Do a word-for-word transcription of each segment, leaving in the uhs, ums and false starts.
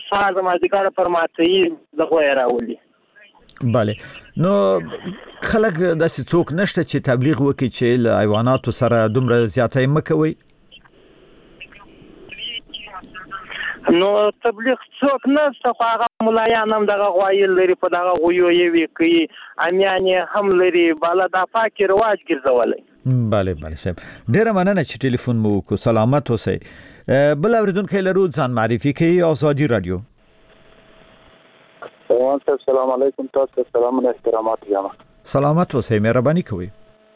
سهار د مازدیګر پر ماته د غوی راولي. بله نو خلک داسې څوک نشته چې تبلیغ وکړي چې له حیواناتو سره دومره زیاتې مکوي؟ نو تبلیغ څوک نشته، خو هغه ملایان هم دغه غوایل لري، په دغه غویو یې کوي، امیان هم لري، بالا دا پاکي رواج ګرځولی. بله بله صاحب ډیره مننه چې ټلیفون مو وکړو. سلامت اوسئ. بل اوریدونکی لرو، ځان معرفي کوي. آزادي رادیو. سلام صاحب، سلام علیکم. تاسو سلام و احترامات یم. سلامت اوسئ، مهرباني کوئ.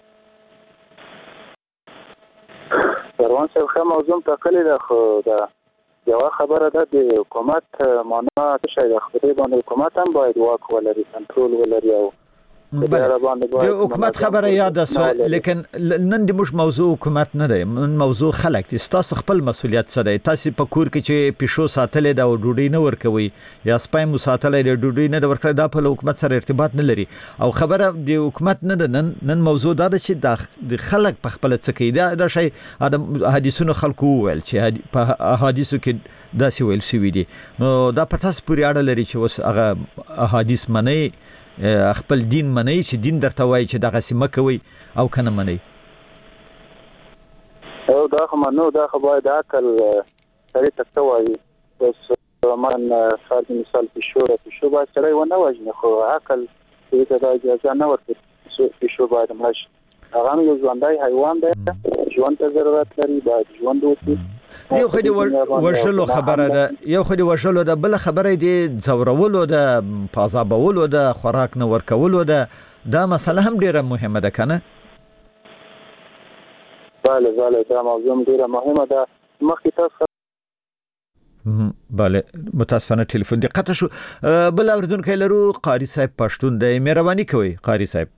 روان صاحب ښه موضوع ټاکلې ده، خو دا یو خبره ده د حکومت معنا څه شی ده. خبرې باندې حکومت هم باید واک ولري، کنټرول ولري. او د حکومت خبره یاد است، لیکن نن د موږ موضوع حکومت نه دی، نن موضوع خلک دي. تاسو خپل مسولیت څه دی؟ تاسو په کور کې چې پیشو ساتلې دا ډوډۍ نه ورکوي یا سپای مو ساتلې د ډوډۍ نه ورکړه، دا په حکومت سره ارتباط نه لري. او خبره د حکومت نه ده، نن نن موضوع دا ده چې د خلک په خپل څه کوي. دا د شی د حدیثونو خلکو ویل چې په احادیثو کې داسې ویل شوی دي. نو دا په تاسو پورې اړه لري چې اوس هغه احادیث منئ، خپل دین منئ، چې دین درته وایي چې دغه سیمه کوي او کنه منئ. او دا خو منو، دا خو باید عقل سړی ته څه وایي. اوس من فرض مثال پیشو را پیشو باید سړی ونه وژني، خو عقل دې ته دا اجازه نه ورکوي. پیشو باید مړ شي. هغه هم یو ژوندی حیوان دی، ژوند ته ضرورت لري، باید ژوند وکړي. یو خو دې وژلو خبره ده، یو خو دې وژلو ده، بل خبره دې ځورولو ده، پازابولو ده، خوراک نه ورکولو ده. دا مسله هم ډیره مهمه ده کنه؟ بله بله دا موضوع ډیره مهمه ده. مخکې تاسو بله متاسفانه ټلیفون دې قطع شو. بل اوریدونکی لرو، قاری صاحب پښتون دی. مهرباني کوئ قاری صاحب.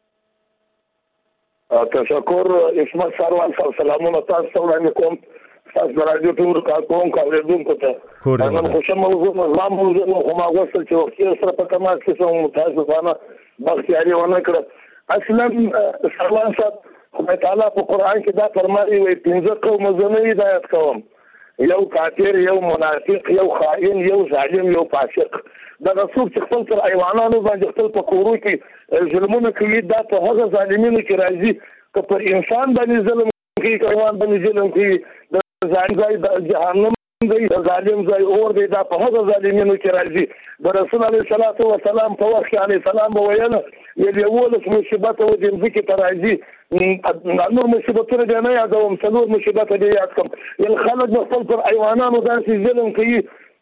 تشکر اسمت سروان صاحب، سلامونه تاسو ته وړاندې کوم. تاسو د رادیو ټول کارکوونکو او اوریدونکو ته نن خوشم موضوع ما موضوع خو ما غوښتل چې وختي سره په تماس کې سم متاسفانه بختیاري ونه کړه. اصلا سروان صاحب خدای تعالی په قرآن کې دا فرمایي وي پنځه قوم زنه هدایت کوم، یو کافر، یو منافق، یو خائن، یو ظالم، یو فاسق. دا رسول چې خپل تر ایوانانو باندې خپل په کورو کې ظلمونه کوي، دا په هغه ظالمینو کې راځي که پر انسان باندې ظلم کوي، که حیوان باندې ظلم کوي، د ظالم ځای د جهنم دی، د ظالم ځای اور دی، دا په هغه ظالمینو کې راځي. د رسول علیه الصلاۃ والسلام په وخت کې علیه السلام ویل یې یولس مصیبت و د ځمکې ته راځي، نور مصیبتونه دې نه یادوم، څلور مصیبت دې یاد کړم. یل خلک د خپل پر ایوانانو داسې ظلم کوي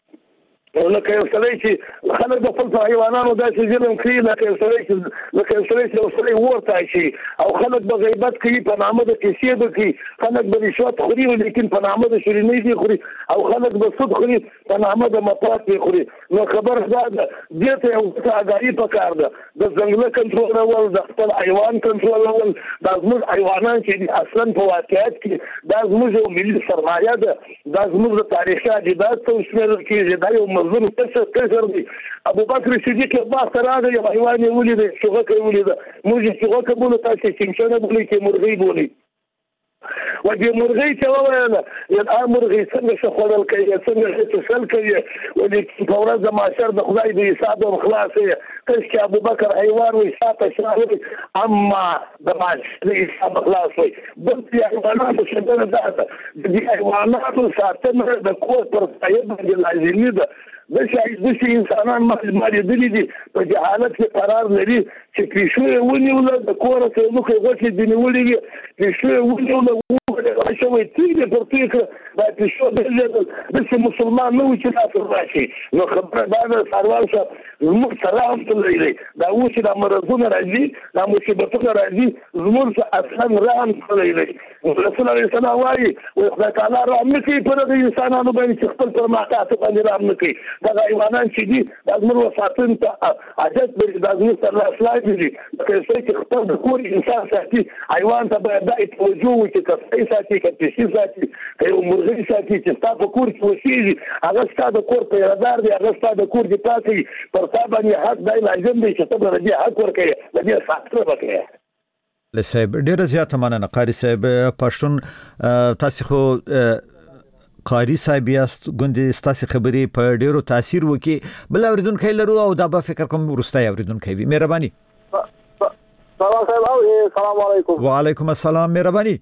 لکه یو سړی چې خلک د خپل پر حیوانانو داسې ظلم کوي لکه یو سړی چې لکه یو سړی چې یو سړی اور تاشي، او خلک به غیبت کوي په نامه د کیسې به کوي، خلک به رشوت خوري لیکن په نامه د شیرینۍ دي خوري، او خلک به سود خوري په نامه د مفاد دي خوري. نو خبره دا ده دې ته یو څه اګاهي پکار ده، د ځنګله کنټرولول، د خپل حیوان کنټرولول. دا زموږ حیوانان چې دي اصلا په واقعیت کې دا زموږ یو ملي سرمایه ده، دا زموږ د تاریخي عجیبات ته وشمېرل کېږي. دا یو مظلوم کسر کسر دی. ابو بکر صدیق باغ ته راغی، یو حیوان یې ولیده، چوغکه یې ولیده. موږ یې چوغکه بولو، تاسو یې چمچنه بولئ، چې مرغۍ بولئ. و دې مرغۍ ته وویله یا دا مرغۍ څنګه ښه خوړل کوي، څنګه ښه څښل کوي، و دې په ورځ د محشر د خدای د حساب هم خلاص یې. کله چې ابو بکر حیوان وي شاته شاته وي، اما د محشر د حساب خلاص وي. بل دې حیواناتو ښېګڼه دا ده، د دې حیواناتو ساتنه د کور پر سایه باندې لازمي ده. داسې انسانان ما لیدلي دي په جهالت کې قرار لري چې پیشو یې ونیوله، د کوره ته یې مخې غوښې دې نیولې وي، پیشو یې ونیوله شوی تیږې پر توی کړه، دا پیشو درلېدل. داسې مسلمان نه و چې لاس ور راشي. نو خبره دا ده سروان صاحب زموږ سره هم څه لري، دا اوس چې دا مرضونه راځي، دا مصیبتونه راځي، زموږ څه اصلا رحم څه لري. رسول الله السلام وایي خدای تعالی رحم نه کوي پر دغه انسانانو باندې چې خپل پر مخاطب باندې رحم نه کوي. دغه حیوانان چې دي دا زموږ وساتن ته عادت لري، دا زموږ سره اصلاح دي. لکه څنګه چې خپل د کور انسان ساتي، حیوان ته باید دا توجه وي چې کسبۍ ساتي، که پیشي ساتي، که یو مرغۍ ساتي چې ستا په کور کې اوسېږي، هغه ستا د کور پیردار دی، هغه ستا د کور دفاع کوي، پر تا باندې حق دی لازم دی چې ته به د دې حق ورکوې، د دې ساتنه به کوې. صاحب ډیره زیاته مننه قاری صاحب. پښتون تاسو خو قاری صاحب یاست ګوندې ستاسو خبرې په ډیرو تاثیر وکي بل اوریدونکو لرو او دا به فکر کوم ورسته اوریدونکو وي مهرباني السلام علیکم وعلیکم السلام مهرباني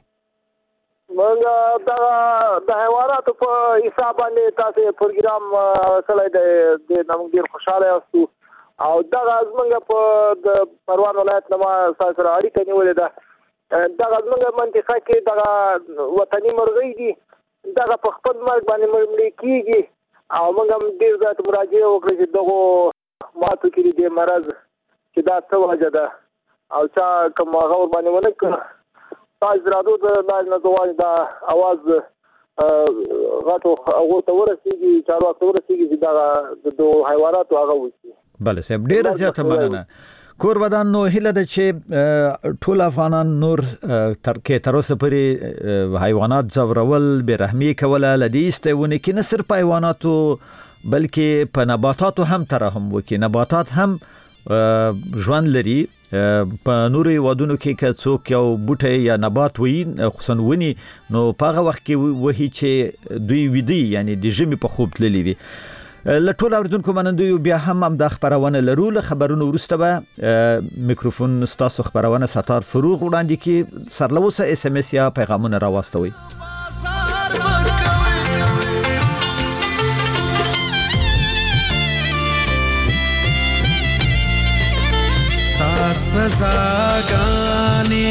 موږ دا د حیواناتو په حساب باندې تاسو پروګرام سره د نوم ډیر خوشاله اوسو او دا زمونږ په د پروان ولایت نما سره اړیکه نیولې ده دا زمونږ منطقه کې دا وطني مرغۍ دي دا په خپل مرګ باندې مړ کیږي او موږ هم ډیر ځات مراجعه وکړه چې دغه ماتو کې د مرض چې دا څه وجه ده او چا کوم هغه باندې ونه کړ تاسو درادو د نه دوه دا आवाज غاټو هغه ته ورسیږي چارو ته ورسیږي چې دا د دوه حیواناتو هغه وسی بله صاحب ډیره زیاته مننه کور ودان نو هله د چې ټول افغانان نور تر کې تر اوسه پرې حیوانات زورول برحمي کوله لدی استونه کې نه صرف حیواناتو بلکې په نباتاتو هم ترحم وکي نباتات هم ژوند لري په نوري ودونو کې که څوک یو بوټي یا نبات وي خصوصا ونی نو په هغه وخت کې وਹੀ چې دوی ودی یعنی د ژمي په خوب تللی وي لټول اوردونکو منندوی بیا هم هم د خبرونه لرو له خبرونو ورسته به میکروفون ستاسو خبرونه ستار فروغ وړاندې کی سرلوسه اس ام اس یا پیغامونه راوستوي سزاګانې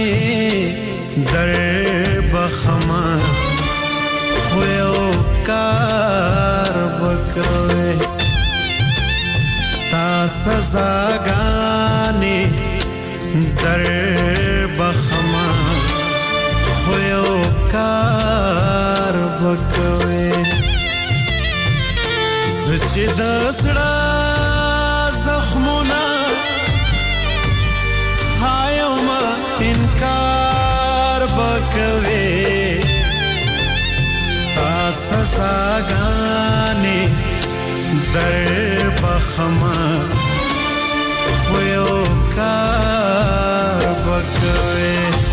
در بخما خو یو کار وکوي تا سزاګانې در بخما خو یو کار وکوي سچ د سړا زخمونه انکار بکوي تا سزاګانې در بخما خو یو کار بکوي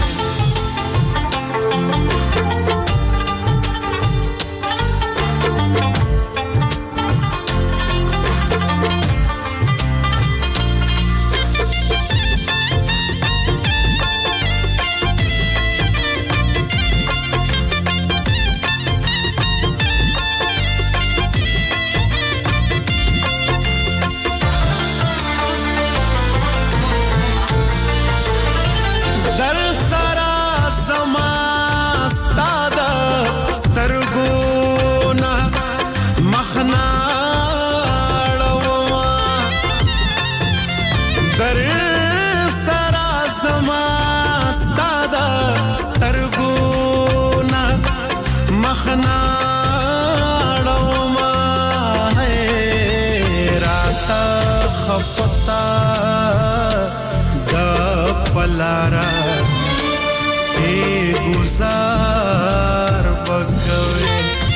پلارا ای گزار بکوي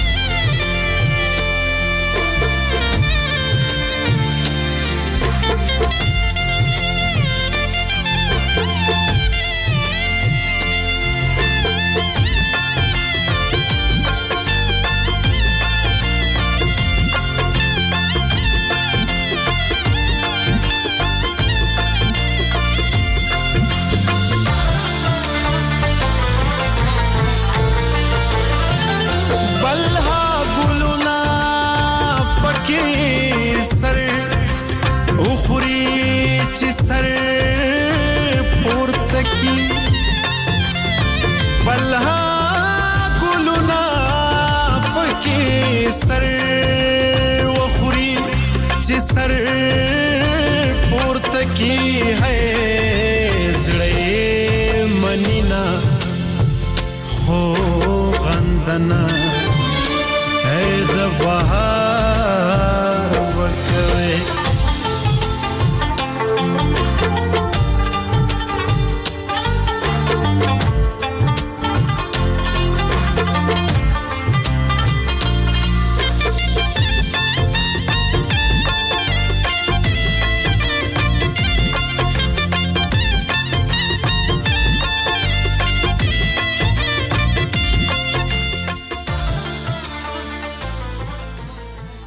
سر وخوري چې سر پورته کی ہے زړې منینا خو غندنا